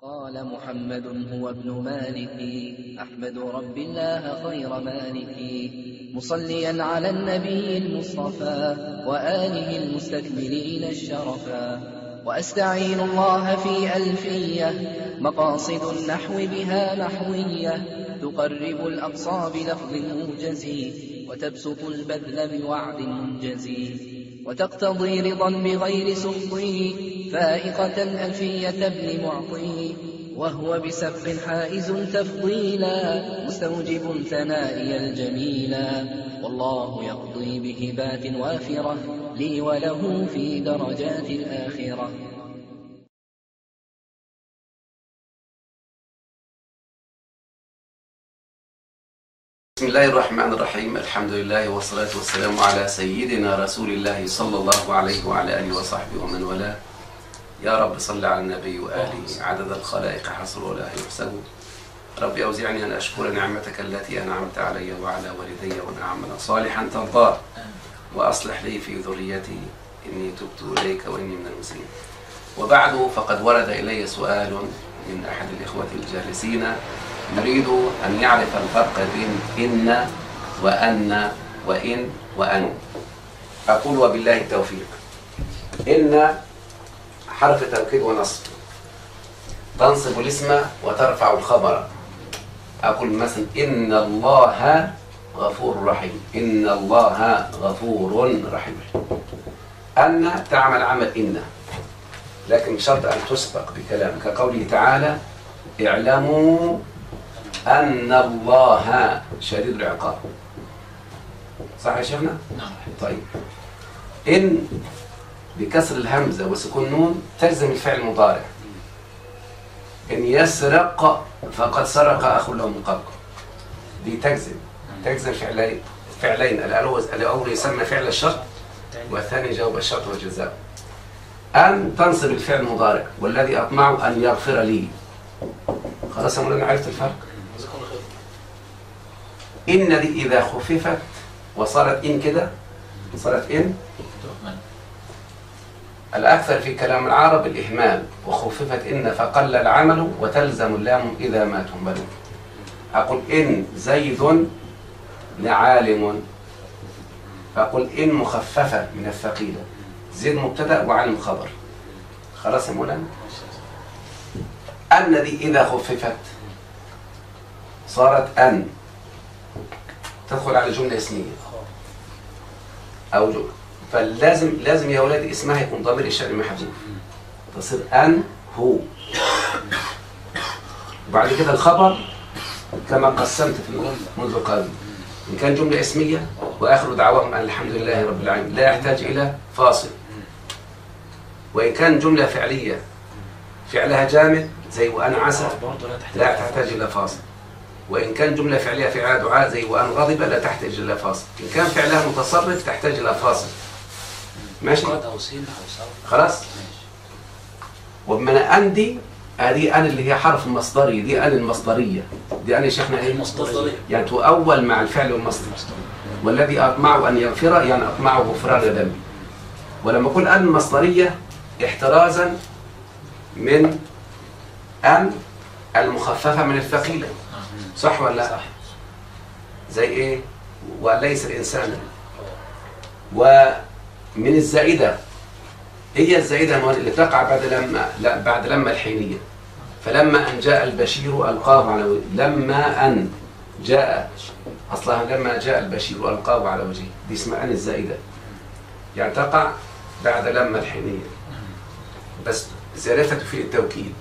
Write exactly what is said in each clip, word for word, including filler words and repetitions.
قال محمد هو ابن مالك أحمد رب الله خير مالك مصليا على النبي المصطفى وآله المستكملين الشرفا وأستعين الله في ألفية مقاصد النحو بها نحوية تقرب الأقصى بلفظ موجز وتبسط البذل بوعد منجز وتقتضي رضا بغير سخط فائقة ألفية ابن معطي وهو بسبق حائز تفضيلا مستوجب ثنائي الجميلا والله يقضي بهبات وافرة لي وله في درجات الآخرة. بسم الله الرحمن الرحيم. الحمد لله والصلاة والسلام على سيدنا رسول الله صلى الله عليه وعلى آله وصحبه ومن والاه. يا رب صل على النبي وآله عدد الخلائق حصر ولا يحسب. رب أوزعني أن أشكر نعمتك التي أنعمت علي وعلى والدي وأن أعمل صالحا ترضاه وأصلح لي في ذريتي إني تبت إليك وإني من المسلمين. وبعد، فقد ورد إلي سؤال من أحد الإخوة الجالسين نريد أن يعرف الفرق بين إن وأن وإن وأن. أقول وبالله التوفيق. إن حرف توكيد ونصب، تنصب الاسم وترفع الخبر. أقول مثلا إن الله غفور رحيم، إن الله غفور رحيم. أن تعمل عمل إن، لكن بشرط أن تسبق بكلام، كقوله تعالى اعلموا أن الله شديد العقاب. صح يا شيخنا؟ نعم. طيب، إن بكسر الهمزة وسكون النون تلزم الفعل المضارع. إن يسرق فقد سرق أخ له من قبل، دي تجزم تجزم فعلين فعلين الأول يسمى فعل الشرط والثاني جواب الشرط والجزاء. أن تنصب الفعل المضارع والذي أطمع أن يغفر لي. خلاص يا مولانا، عرفت الفرق؟ إن دي إذا خففت وصارت إن كده صارت إن. الأكثر في كلام العرب الإهمال، وخففت إن فقل العمل وتلزم اللام إذا ما تهمل. أقول إن زيد لعالم، فأقول إن مخففة من الثقيلة، زيد مبتدأ وعلم خبر. خلاص يا مولانا. أن دي إذا خففت صارت أن، تدخل على جملة اسمية أو جملة، فلازم لازم يا أولادي اسمها يكون ضمير الشأن محذوف، تصير أن هو. وبعد كده الخبر كما قسمت في منذ قليل، إن كان جملة اسمية وآخر دعواهم أن الحمد لله رب العالمين لا يحتاج إلى فاصل، وإن كان جملة فعلية فعلها جامد زي وأن عسى لا تحتاج إلى فاصل، وإن كان جملة فعلية فعلها دعاء زي وأن غضب لا تحتاج إلى فاصل، إن كان فعلها متصرف تحتاج إلى فاصل. ماشي؟ خلاص؟ وبمعنى أن دي هذه أن اللي هي حرف مصدري، دي أن المصدرية، دي أن يا شيخنا إيه؟ المصدرية، يعني تؤول مع الفعل والمصدر. والذي أطمع أن يغفر يعني أطمع غفران ذنبي. ولما أقول أن المصدرية احترازا من أن المخففة من الثقيلة. صح ولا لا؟ صح. زي إيه؟ وليس الإنسان. ومن الزائدة، هي الزائدة اللي تقع بعد لما لا بعد لما الحينية. فلما أن جاء البشير ألقاه على وجهه، لما أن جاء أصلها لما جاء البشير ألقاه على وجهه، دي اسمها أن الزائدة، يعني تقع بعد لما الحينية، بس زيادتها تفيد التوكيد.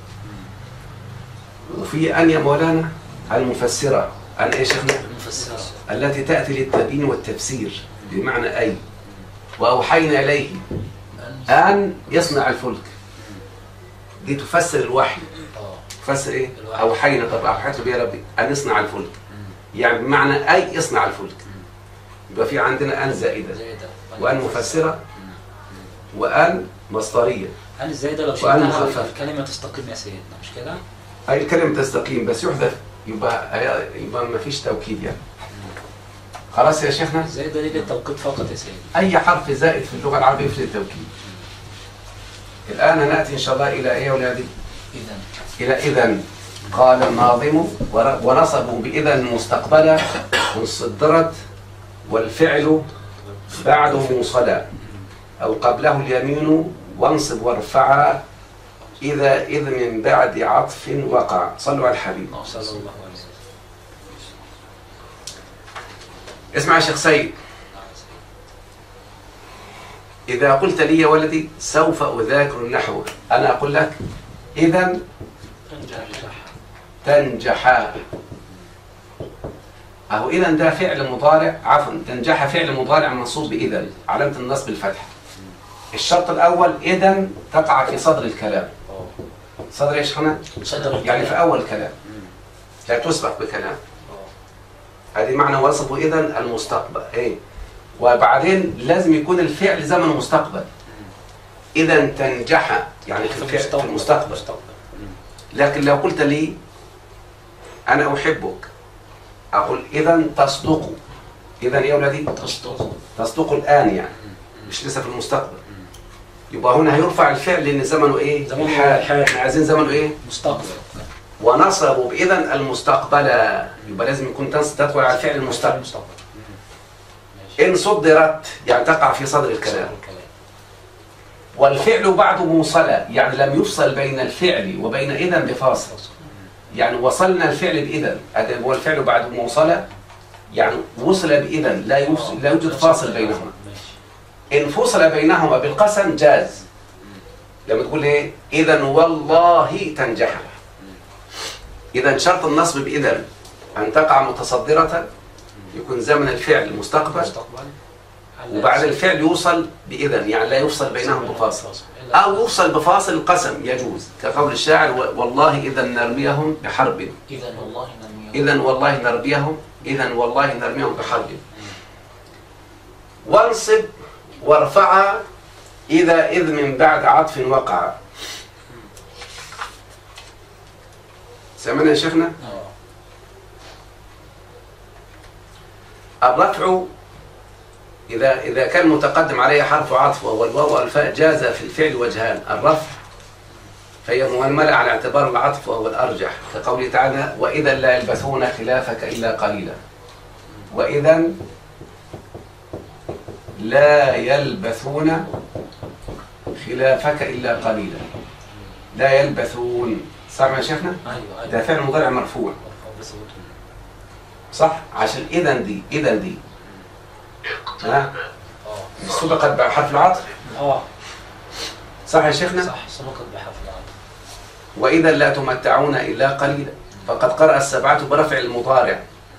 وفي أن يا مولانا المفسرة، أن إيش شيخنا؟ المفسرة التي تأتي للتبيين والتفسير، بمعنى أي وأوحينا إليه أن يصنع الفلك، دي تفسر الوحي. تفسر إيه؟ أوحينا، طب أوحيت له يا ربي أن يصنع الفلك، يعني بمعنى أي يصنع الفلك. يبقى في عندنا أن زائدة وأن مفسرة وأن مصدرية. أن الزائدة لو شلناها الكلمة تستقيم يا سيدنا، مش كده؟ أي الكلمة تستقيم بس يحذف، يبقى يبقى ما فيش توكيد يعني. خلاص يا شيخنا؟ الزائدة دي للتوكيد فقط يا سيدنا. أي حرف زائد في اللغة العربية يفيد التوكيد. الآن هنأتي إن شاء الله إلى إيه يا أولادي؟ إذن إلى إذن. قال الناظم ونصبوا بإذن مستقبلا صدرت والفعل بعده موصلا أو قبله اليمين وانصب وارفع إذا إذ من بعد عطف وقع. صلوا على الحبيب صلى الله عليه وسلم. اسمع يا شيخ سيد، إذا قلت لي يا ولدي سوف أذاكر النحو، أنا أقول لك إذن تنجح. أهو إذن ده فعل مضارع، عفوا تنجح فعل مضارع منصوب بإذن علامة النصب الفتح. الشرط الأول إذن تقع في صدر الكلام. صدر إيش هنا؟ يعني في أول كلام، لا تسبق بكلام. هذه معنى وصف إذن المستقبل. إيه؟ وبعدين لازم يكون الفعل زمن مستقبل. إذن تنجح يعني في الفعل في المستقبل. لكن لو قلت لي أنا أحبك أقول إذن تصدق. إذن يا ولدي تصدق تصدق الآن يعني مش لسه في المستقبل. يبقى هنا هيرفع الفعل لأن زمنه إيه؟ زمنه الحال. احنا عايزين زمنه إيه؟ مستقبل. ونصبوا بإذن المستقبل، يبقى لازم يكون تدخل على الفعل المستقبل. إن صدرت يعني تقع في صدر الكلام. والفعل بعده موصلة يعني لم يفصل بين الفعل وبين إذن بفاصل، يعني وصلنا الفعل بإذن. هذا هو الفعل بعده موصلة يعني وصل بإذن، لا يفصل لا يوجد فاصل بينهما. إن فصل بينهما بالقسم جاز. لما تقول إيه؟ إذن والله تنجح. إذن شرط النصب بإذن أن تقع متصدرة، يكون زمن الفعل مستقبل، وبعد الفعل يوصل بإذن يعني لا يفصل بينهم بفاصل، أو يفصل بفاصل القسم يجوز، كقول الشاعر والله إذا نرميهم بحرب. إذن والله نرميهم إذن والله نرميهم إذن والله نرميهم بحرب. وانصب وارفع إذا إذ من بعد عطف وقع. سمعنا يا شيخنا؟ الرفع إذا إذا كان متقدم عليه حرف عطف وهو الواو والفاء جاز في الفعل وجهان. الرفع فهي مهملة على اعتبار العطف وهو الأرجح، كقوله تعالى وإذا لا يلبثون خلافك إلا قليلا. وإذا لا يلبثون خلافك إلا قليلا. لا يلبثون سامع يا شيخنا؟ أيوة ده فعل مضارع مرفوع صح؟ عشان إذا دي إذا دي ها سبقت بحرف العطف. اه صح يا شيخنا؟ صح سبقت بحرف العطف. وإذا لا تمتعون إلا قليلا. فقد قرأ السبعة برفع المضارع.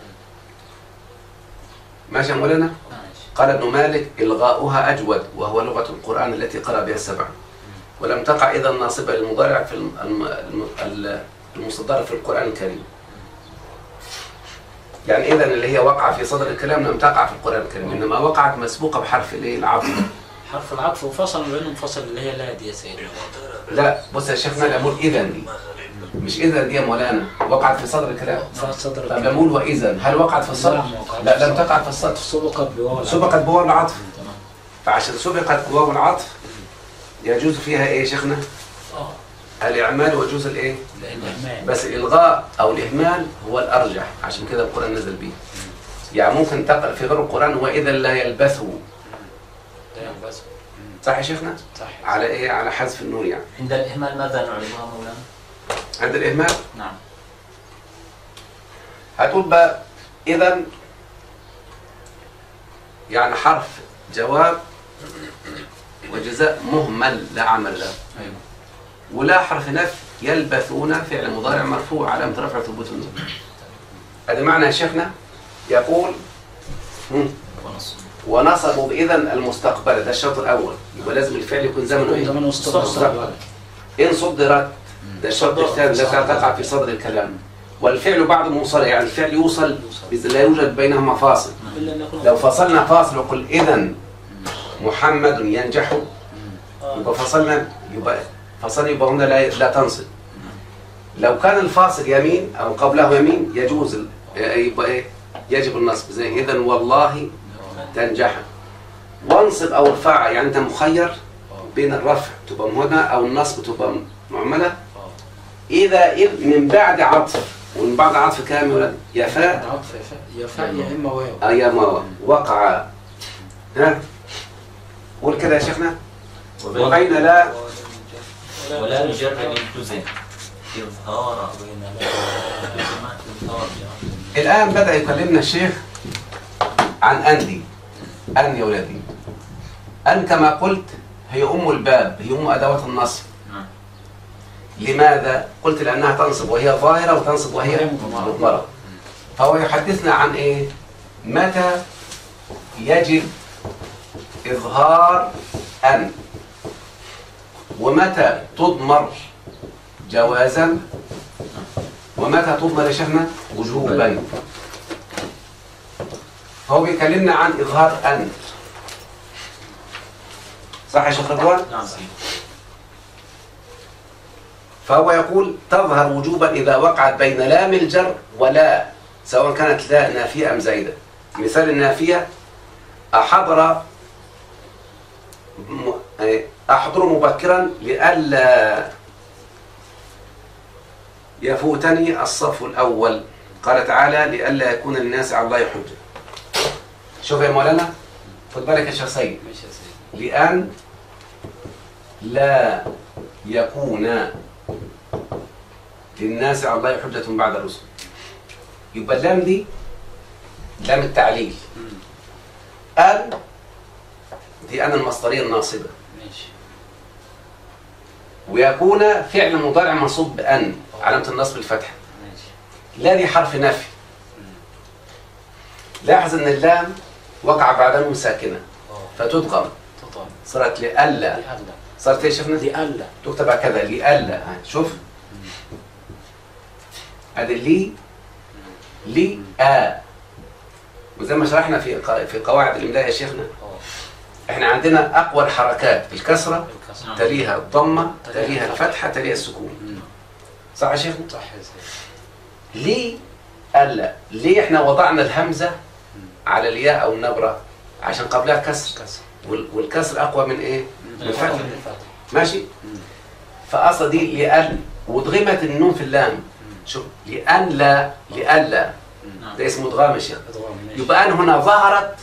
ماشي يا مولانا؟ قال ابن مالك إلغاؤها أجود وهو لغة القرآن التي قرأ بها السبعة. ولم تقع إذا ناصبة للمضارع في المصدرة في القرآن الكريم. يعني إذن اللي هي وقع في صدر الكلام لم تقع في القرآن الكريم، إنما وقعت مسبوقة بحرف الإيه العطف. حرف العطف وفصل بينهم منفصل اللي هي لا دي يا سيدنا. لا بص يا شيخنا الأمور إذن دي مش إذن دي يا مولانا وقعت في صدر الكلام. طب نقول وإذن هل وقعت في الصدر؟ لا لم تقع في الصدر. سبقت بواو سبقت بواو العطف. فعشان سبقت بواو العطف يجوز فيها إيه يا شيخنا؟ الإعمال ويجوز الإيه؟ الإهمال. بس الإلغاء أو الإهمال هو الأرجح، عشان كده القرآن نزل به. يعني ممكن تقرأ في غير القرآن وإذا لا يلبثوا. لا يلبثوا. صح يا شيخنا؟ صح. على إيه؟ على حذف النون يعني. عند الإهمال ماذا نعرفها مولانا؟ عند الإهمال؟ نعم. هتقول بقى إذا يعني حرف جواب وجزاء مهمل لا عمل له. أيوه. ولا حرف نفي يلبثون فعل مضارع مرفوع علامة رفع ثبوت النون. هذا معنى يا شيخنا يقول ونصبوا بإذن المستقبل. ده الشرط الأول، يبقى لازم الفعل يكون زمنه إيه؟ زمن مستقبل. إن صدرت ده الشرط الثاني الذي تقع في صدر الكلام. والفعل بعد موصل يعني الفعل يوصل لا يوجد بينهما فاصل. لو فصلنا فاصل وقل إذن محمد ينجح يبقى فصلنا يبقى فصل يبقى هنا لا لا تنصب. لو كان الفاصل يمين أو قبله يمين يجوز يبقى إيه؟ يجب النصب زي إذن والله تنجح. وانصب أو ارفع يعني أنت مخير بين الرفع تبقى هنا أو النصب تبقى معملة إذا إذ من بعد عطف، ومن بعد عطف كام يا ولد؟ يا فاء عطف يا فاء يا إما واو. آه يا ما وقع. ها قول كده يا شيخنا. وبين لا ولا مجرد التزم إظهار. الآن بدأ يكلمنا الشيخ عن أن دي. أن يا ولدي، أن كما قلت هي أم الباب، هي أم أدوات النصب. لماذا؟ قلت لأنها تنصب وهي ظاهرة وتنصب وهي مضمرة. فهو يحدثنا عن إيه؟ متى يجب إظهار أن، ومتى تضمر جوازا، ومتى تضمر يا شيخنا وجوبا. فهو بيكلمنا عن إظهار أن، صح يا شيخ رضوان؟ نعم. فهو يقول تظهر وجوبا إذا وقعت بين لام الجر ولا، سواء كانت لا نافية أم زائدة. مثال النافية أحضر أحضر مبكرا لئلا يفوتني الصف الأول. قال تعالى لئلا يكون للناس على الله حجة. شوف يا مولانا، خد بالك يا شيخ سيد، لأن لا يكون للناس على الله حجة بعد الرسل. يبقى اللام دي لام التعليل. أن دي أن المصدرية الناصبة. ويكون فعل مضارع منصوب بأن علامة النصب الفتحة. لا دي حرف نفي. لاحظ أن اللام وقع بعد نون ساكنة فتدغم، صارت لألا. صارت ايه شفنا؟ لألا. تكتب هكذا لألا. شوف هذه لي لي آ. وزي ما شرحنا في في قواعد الإملاء يا شيخنا، احنا عندنا أقوى الحركات الكسرة، تليها الضمة، تليها الفتحة، تليها السكون. صح يا شيخنا؟ صح يا سيدي. لي ألا. ليه احنا وضعنا الهمزة على الياء أو النبرة؟ عشان قبلها كسر، والكسر أقوى من إيه؟ من الفتح. ماشي؟ فأصل دي لأن، وضغمت النون في اللام. شوف لأن لا لألا، ده اسمه ادغام يا شيخ. يبقى أن هنا ظهرت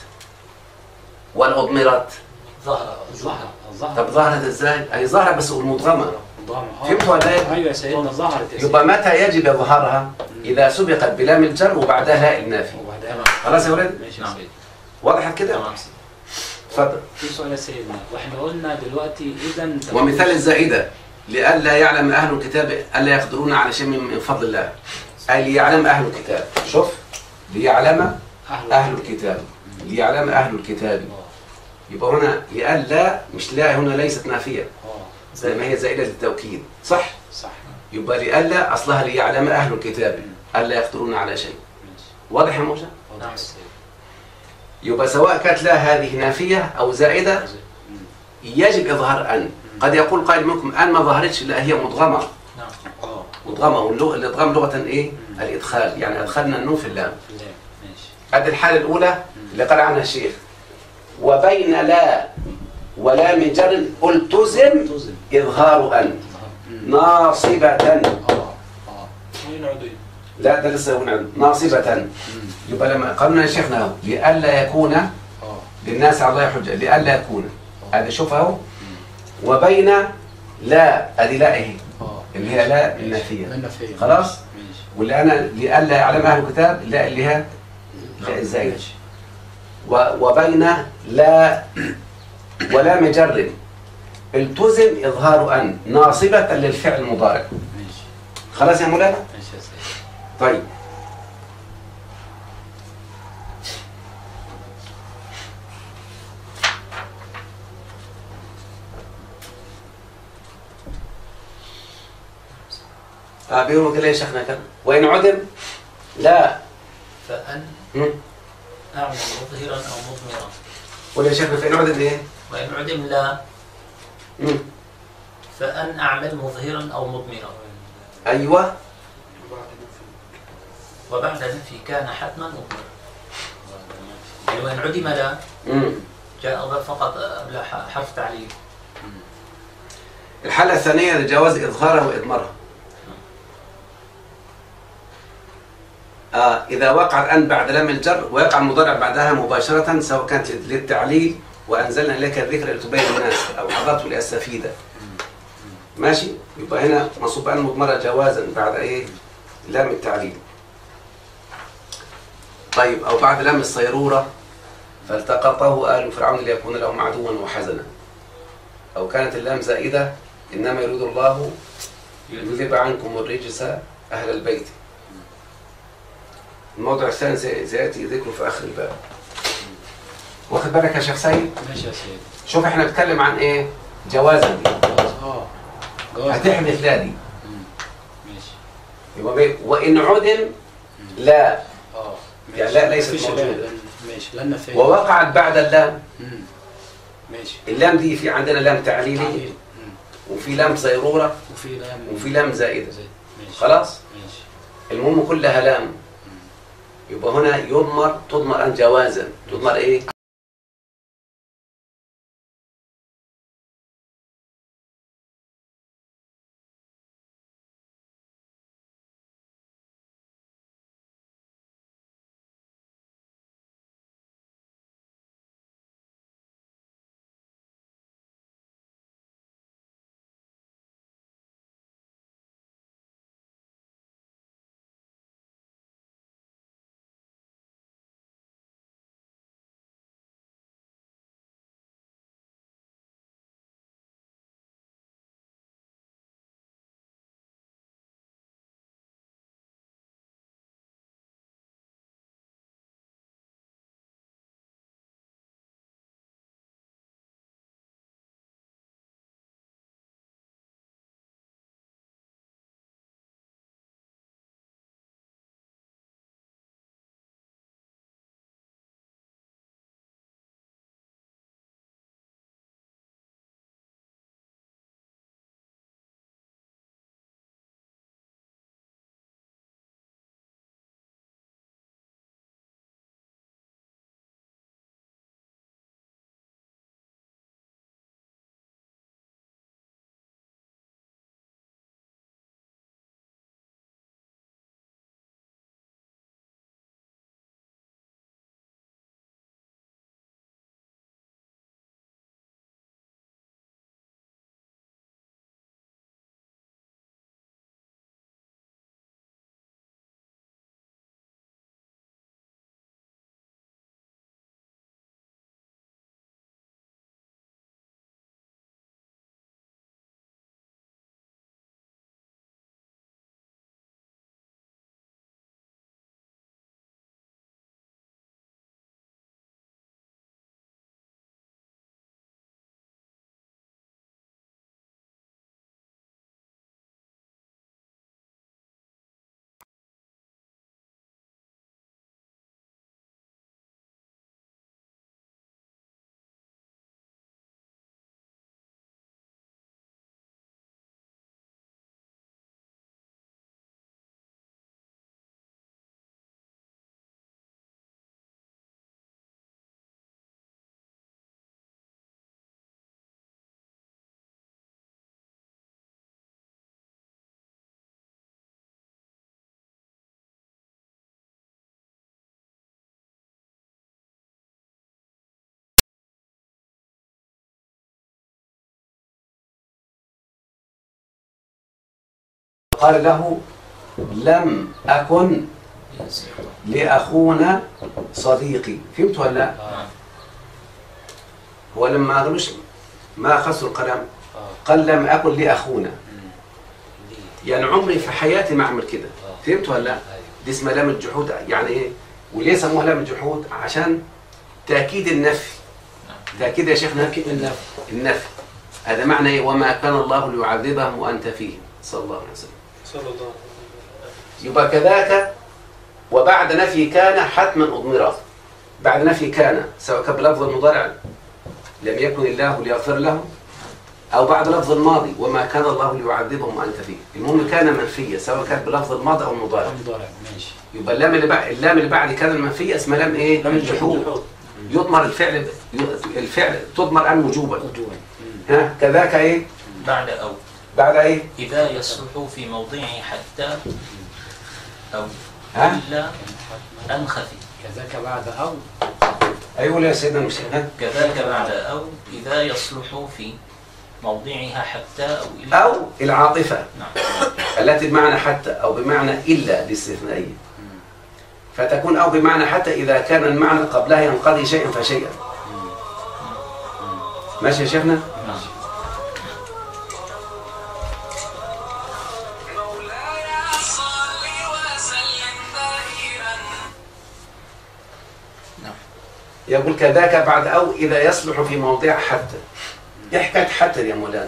ولا أضمرت؟ ظهرت. ظهرت. طب ظهرت ازاي؟ هي ظهرت بس مضغمة. فهمتوا ولا ايه؟ ايوه يا سيدنا ظهرت. يبقى متى يجب إظهارها؟ إذا سبقت بلام الجر وبعدها لاء النافي. خلاص يا ولد؟ ماشي يا سيدي. وضحت كده؟ اتفضل. في سؤال يا سيدنا، واحنا قلنا دلوقتي اذا ومثال الزائدة لئلا يعلم أهل الكتاب ألا يقدرون على شيء من فضل الله. أي ليعلم أهل الكتاب. شوف ليعلم أهل الكتاب، ليعلم أهل الكتاب. يبقى هنا لئلا مش لا، هنا ليست نافية زي ما هي زائدة للتوكيد. صح؟ صح. يبقى لئلا أصلها ليعلم أهل الكتاب ألا يقدرون على شيء. واضح يا موسى؟ نعم. يبقى سواء كانت لا هذه نافية أو زائدة يجب إظهار أن. قد يقول قائل منكم أن ما ظهرتش، لا هي مضغمة. نعم. مضغمة، والإضغام لغة إيه؟ الإدخال، يعني أدخلنا النون في اللام. ماشي. هذه الحالة الأولى اللي قال عنها الشيخ. وبين لا ولام جر التزم إظهار أن ناصبة. اه اه لا ده لسه هنا ناصبة. يبقى لما قلنا يا شيخنا لئلا يكون للناس على الله حجة، لئلا يكون هذا شوف اهو. وبين لا ادي لا اهي اللي هي لا النافية. خلاص. واللي انا لئلا يعلم اهل الكتاب لا اللي هي لا الزايدة. وبين لا ولام جر التزم إظهار أن ناصبة للفعل المضارع. خلاص يا مولانا؟ طيب اه بيقولوا كده يا شيخنا كده. وإن عدم لا فأن مم. أعمل مظهرا أو مضمرا. قول يا شيخنا فإن عدم إيه؟ وإن عدم لا مم. فأن أعمل مظهرا أو مضمرا. أيوة. وبعد نفي كان حتما مضمرا. يعني وإن عدم لا مم. جاء فقط قبل حرف تعليل. الحالة الثانية لجواز إظهارها وإضمارها. آه إذا وقع الآن بعد لام الجر ويقع المضارع بعدها مباشرة سواء كانت للتعليل وأنزلنا إليك الذكر لتبين الناس أو حضرت لأستفيد. ماشي؟ يبقى هنا منصوب أن مضمرة جوازا بعد إيه؟ لام التعليل. طيب أو بعد لام الصيرورة فالتقطه آل فرعون ليكون لهم عدوا وحزنا. أو كانت اللام زائدة إنما يريد الله يذهب عنكم الرجس أهل البيت. الموضوع الثاني سيأتي ذكره في آخر الباب. واخد بالك يا شيخ سيد؟ ماشي يا سيدي. شوف احنا بنتكلم عن ايه؟ جوازا دي. اه جواز. هتحدث لا دي. ماشي. يبقى بي... وإن عدم لا. اه يعني لا ليست موجودة. ماشي لأن في ووقعت بعد اللام. امم ماشي. اللام دي في عندنا لام تعليلي وفي لام صيرورة وفي لام وفي لام زائدة. ماشي. خلاص؟ ماشي. المهم كلها لام. يبقى هنا يضمر تضمر أن جوازا. تضمر ايه؟ قال له لم أكن لأخونا صديقي. فهمت ولا لا؟ هو لما قالوش ما خسر القلم قال لم أكن لأخونا، يعني عمري في حياتي ما أعمل كده. فهمت ولا لا؟ دي اسمها لام الجحود. يعني إيه؟ وليه سموها لام الجحود؟ عشان تأكيد النفي. تأكيد يا شيخنا تأكيد النفي. النفي هذا معنى إيه؟ وما كان الله ليعذبهم وأنت فيهم صلى الله عليه وسلم. صلى الله عليه وسلم. يبقى كذاك وبعد نفي كان حتما أضمره. بعد نفي كان سواء كان بلفظ المضارع لم يكن الله ليغفر لهم أو بعد لفظ الماضي وما كان الله ليعذبهم وأنت فيه. المهم كان منفية سواء كان بلفظ الماضي أو المضارع. المضارع ماشي. يبقى اللام اللي بعد اللام اللي بعد كان المنفية اسمها لام إيه؟ لام الجحود. يضمر الفعل الفعل تضمر عن وجوبا. ها كذاك إيه؟ بعد أو بعد إيه؟ إذا يصلح في موضعه حتى أو ها؟ إلا أن خفي. كذاك بعد أو. أيوة يا سيدنا المسلم. كذاك بعد أو إذا يصلح في موضعها حتى أو إلا. أو العاطفة نعم. التي بمعنى حتى أو بمعنى إلا الاستثنائية، فتكون أو بمعنى حتى إذا كان المعنى قبلها ينقضي شيئا فشيئا. ماشي يا شيخنا؟ نعم. يقول كذاك بعد أو إذا يصلح في موضع حتى. إيه حكاية حتى يا مولانا؟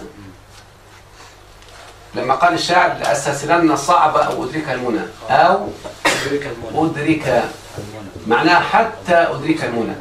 لما قال الشاعر لأستسلن الصعب أو أدرك المنى أو أدرك المنى. أدرك معناها حتى أدرك المنى.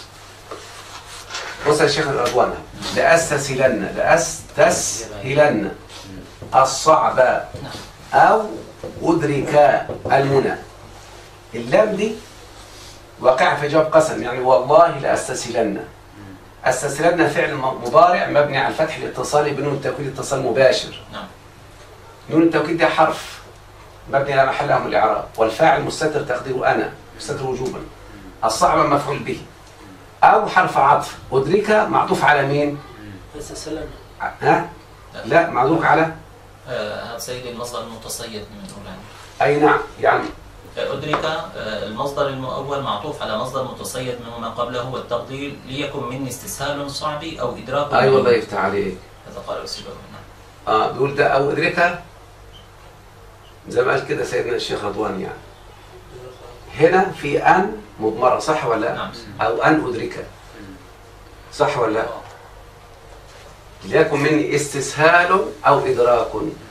بص يا شيخ الرضوان، لأستسهلن لأستسهلن الصعب أو أدرك المنى. اللام دي واقع في جواب قسم، يعني والله لأستسهلن. أستسهلن فعل مضارع مبني على الفتح الاتصالي بنون التوكيد اتصال مباشر. نعم. نون التوكيد ده حرف مبني على محل من الإعراب، والفاعل مستتر تقديره أنا مستتر وجوبا. الصعب مفعول به. أو حرف عطف. أدرك معطوف على مين؟ أستسهلن. ها؟ لا معطوف على هذا سيد المصدر المتصيد من أولان. أي نعم، يعني أدرك المصدر المؤول معطوف على مصدر متصيد مما قبله، والتقدير ليكن مني استسهال صعب أو إدراك. أي والله يفتح عليك. هذا قال السبب. آه بيقول ده أو أدرك زي ما قال كده سيدنا الشيخ رضوان، يعني هنا في أن مضمرة صح ولا لا؟ نعم. أو أن أدرك صح ولا لا؟ ليكن مني استسهال أو إدراك.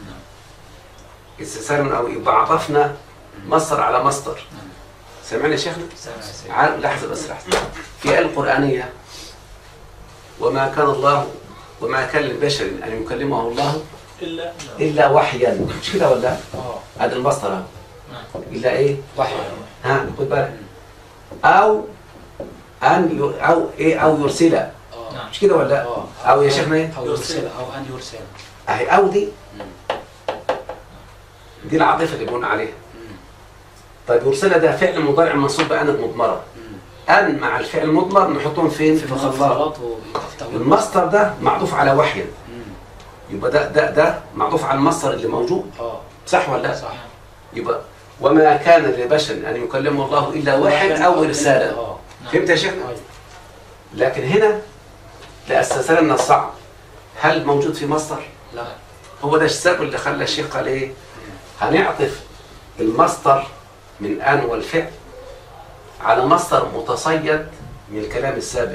استسهال أو يبقى عطفنا مصدر على مصدر. سمعنا يا شيخنا؟ سمعنا. لحظة بس لحظة. في آية القرآنية وما كان الله وما كان لبشر أن يكلمه الله إلا إلا وحيا، مش كده ولا؟ آه. هذا المصدر اهو. إلا إيه؟ وحي. ها خد بالك. أو أن ي... أو إيه أو يرسل، آه. مش كده ولا؟ آه. أو يا شيخنا إيه؟ أو يرسل أو أن يرسل. أهي أو دي دي العاطفة اللي بنقول عليها. طيب يرسل ده فعل مضارع منصوب بأن مضمرة. أن مع الفعل المضمر نحطهم فين؟ في الخلاط. المصدر ده معطوف على وحيا، يبقى ده ده ده معطوف على المصدر اللي موجود. اه صح ولا لا؟ صح. يبقى وما كان لبشر أن يكلمه الله إلا وحيا أو رسالة. اه فهمت يا شيخنا؟ أيوة. لكن هنا لأستسهلن الصعب هل موجود في مصدر؟ لا. هو ده السبب اللي خلى الشيخ قال ايه؟ هنعطف المصدر من أن والفعل على مصدر متصيد من الكلام السابق.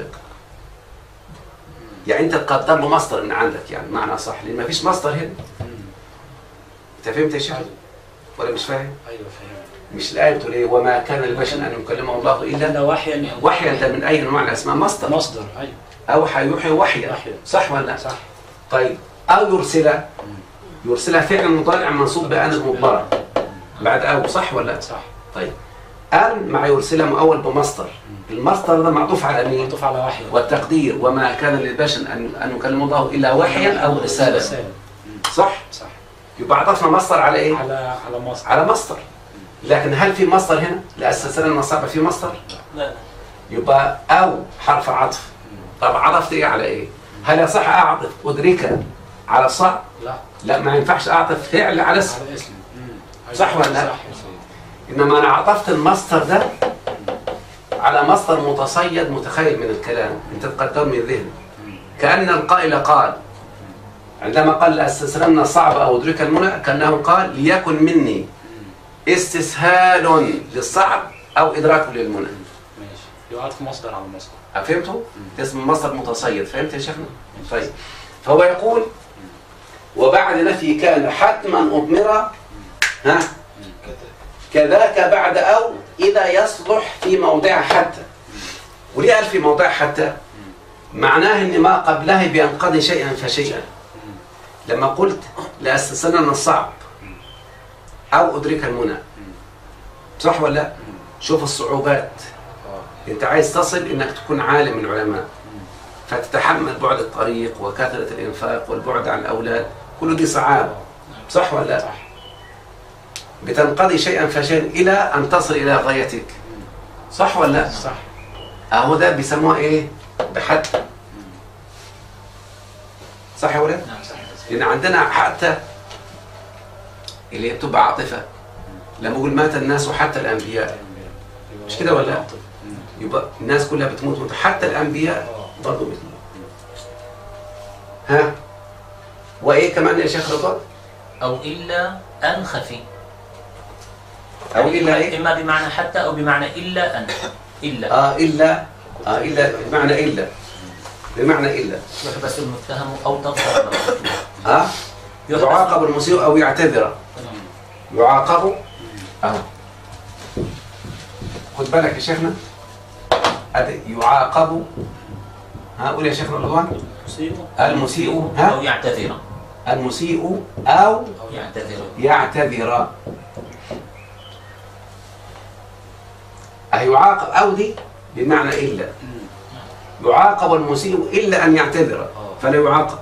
يعني انت تقدر له مصدر من عندك، يعني معنى صح، لان ما فيش مصدر هنا. انت فهمت يا شيخ ولا مش فاهم؟ ايوه فاهم. مش الايه بتقول ايه؟ وما كان لبشر ان يكلمه الله الا إلا وحيا. وحيا ده من اي انواع الاسماء؟ مصدر. مصدر ايوه. اوحى يوحي وحيا. وحيا. صح ولا لا؟ صح. طيب او يرسل، يرسلها فعل مضارع منصوب بأن المضمرة بعد أو، صح ولا لا؟ صح. طيب أن مع يرسلها مؤول بمصدر، المصدر ده معطوف على مين؟ معطوف على وحي. والتقدير وما كان للبشر أن أن يكلم الله إلا وحيا أو رسالة. صح؟ صح. يبقى عطفنا مصدر على إيه؟ على على مصدر. على مصدر. لكن هل في مصدر هنا؟ لأستسهلن الصعب في مصدر؟ لا. يبقى أو حرف عطف. طب عطفت إيه على إيه؟ هل يصح أعطف أدرك على الصعب؟ لا. لا، ما ينفعش أعطف فعل على اسم. على اسم. صح ولا لا؟ صح. إنما أنا عطفت المصدر ده على مصدر متصيد متخيل من الكلام، أنت تقدر من الذهن. كأن القائل قال عندما قال لأستسلمنا الصعب أو أدرك المنى، كأنه قال ليكن مني استسهال للصعب أو إدراك للمنى. ماشي. يعطف مصدر على مصدر. فهمتوا؟ اسم مصدر متصيد. فهمت يا شيخنا؟ طيب فهو يقول وبعد نفي كان حتما أضمر ها كذاك بعد أو إذا يصلح في موضع حتى. وليه قال في موضع حتى؟ معناه إن ما قبله بينقضي شيئا فشيئا. لما قلت لأستسلمنا الصعب أو أدرك المنى، صح ولا لا؟ شوف الصعوبات. أنت عايز تصل إنك تكون عالم من العلماء، فتتحمل بعد الطريق وكثرة الإنفاق والبعد عن الأولاد، كل دي صعاب، صح ولا لا؟ بتنقضي شيئا فشيئا إلى أن تصل إلى غايتك، صح ولا لا؟ صح. أهو ده بيسموها إيه؟ بحتى، صح يا ولاد؟ نعم صح. لأن عندنا حتى اللي هي بتبقى عاطفة، لما أقول مات الناس وحتى الأنبياء، مش كده ولا لا؟ يبقى الناس كلها بتموت موت، حتى الأنبياء برضه بتموت. ها؟ وإيه كمان يا شيخ رضا؟ أو إلا أن خفي، أو إلا إيه؟ إما بمعنى حتى أو بمعنى إلا أن. إلا آه إلا آه إلا بمعنى إلا بمعنى إلا يحبس المتهم أو تظهر ها؟ يعاقب المسيء أو يعتذر. يعاقب أهو، خد بالك يا شيخنا، يعاقب. ها قول يا شيخ رضوان. المسيء ها؟ أو يعتذر. المسيء أو يعتذر. يعتذر. يعاقب أو دي بمعنى إلا. يعاقب المسيء إلا أن يعتذر فلا يعاقب.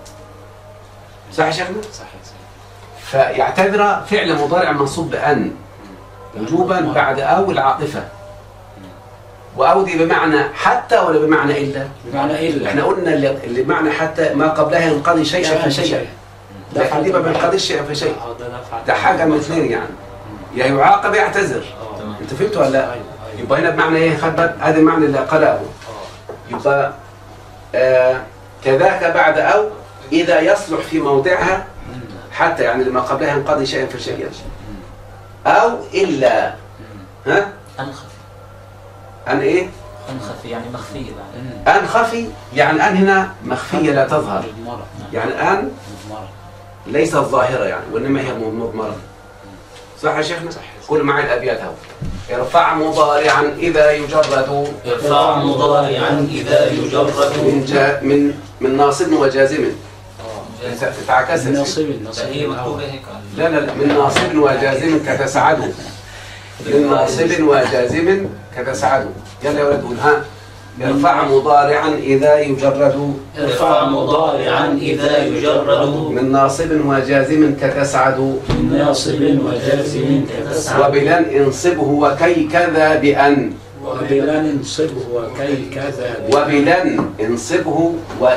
صح يا شيخنا؟ صح. فيعتذر فعل مضارع منصوب بأن وجوبا بعد أو العاطفة. وأو دي بمعنى حتى ولا بمعنى إلا؟ بمعنى إلا. احنا قلنا اللي, اللي بمعنى حتى ما قبلها ينقضي شيئا فشيئا، لكن دي ما بينقضيش شيئا فشيئا، ده حاجة من اثنين يعني، يا يعاقب يعتذر. انت فهمت ولا لا؟ يبقى هنا بمعنى ايه؟ خد بالك هذا المعنى اللي قاله. يبقى آه كذاك بعد أو إذا يصلح في موضعها حتى، يعني لما قبلها ينقضي شيئا فشيئا، أو إلا. ها؟ أنخفي. أن إيه؟ أنخفي يعني مخفية بعد. أن خفي يعني أن هنا مخفية لا تظهر، يعني أن ليست ظاهرة يعني، وإنما هي مضمرة. صح يا شيخنا؟ صح. قول معي الأبيات أهو. ارفع مضارعا إذا يجرد. ارفع مضارعا إذا يجرد. من جا من من ناصب وجازم. تعكست. ناصب. هي مكتوبة هيك. لا لا لا، من ناصب وجازم كتسعد. من ناصب وجازم كتسعد. يلا يا ولد قول ها. ارفع مضارعا إذا يجرد. ارفع مضارعا إذا يجرد. من ناصب وجازم كتسعد. من ناصب وجازم كتسعد. وبلن انصبه وكي كذا بأن. وبلن انصبه وكي كذا بأن. وبلن انصبه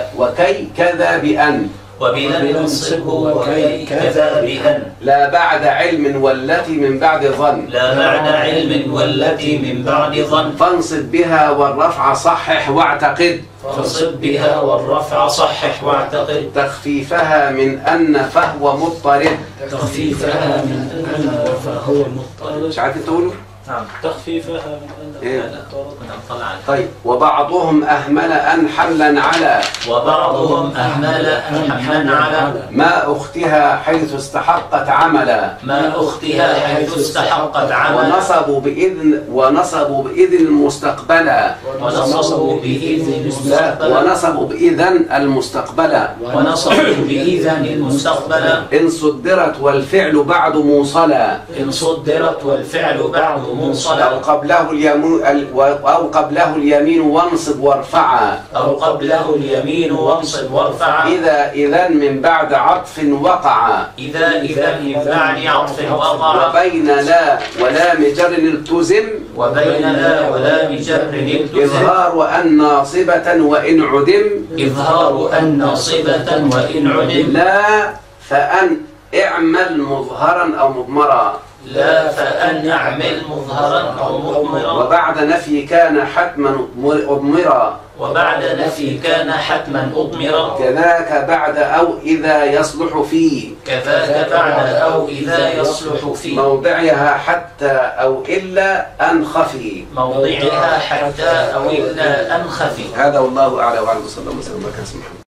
وكي كذا بأن. وبلن انصبه وكي كذا بأن. لا بعد علم والتي من بعد ظن. لا بعد علم والتي من بعد ظن. فانصب بها والرفع صحح واعتقد. فانصب بها والرفع صحح واعتقد. تخفيفها من أن فهو مضطرد. تخفيفها من أن فهو مضطرد. مش عارف تقولوا؟ نعم. تخفيفها من أن إيه؟ طلع. طيب وبعضهم أهمل أن حملا على. وبعضهم أهمل أن حملا على. ما أختها حيث استحقت عملا. ما أختها حيث استحقت عملا. ونصبوا بإذن ونصبوا بإذن مستقبلا. ونصبوا بإذن المستقبلا. ونصبوا بإذن المستقبلا. ونصبوا بإذن المستقبلا. إن صدرت والفعل بعد موصلا. إن صدرت والفعل بعد موصلا. أو قبله اليمين أو قبله اليمين وانصب وارفعا. أو قبله اليمين وانصب وارفعا. إذا إذا من بعد عطف وقع. إذا إذا من بعد عطف وقع. وبين لا ولا مجر التزم. وبين لا ولا مجر التزم. إظهار أن ناصبة وإن عدم. إظهار أن ناصبة وإن عدم. لا فأن اعمل مظهرا أو مضمرا. لا فأن أعمل مظهرا أو مضمرا. وبعد نفي كان حتما أضمرا. وبعد نفي كان حتما أضمرا. كذاك بعد أو إذا يصلح فيه. كذاك بعد أو إذا يصلح فيه. موضعها حتى أو إلا أن خفي. موضعها حتى أو إلا أن خفي. هذا والله أعلم وعلى صلى الله وسلم وبارك على محمد.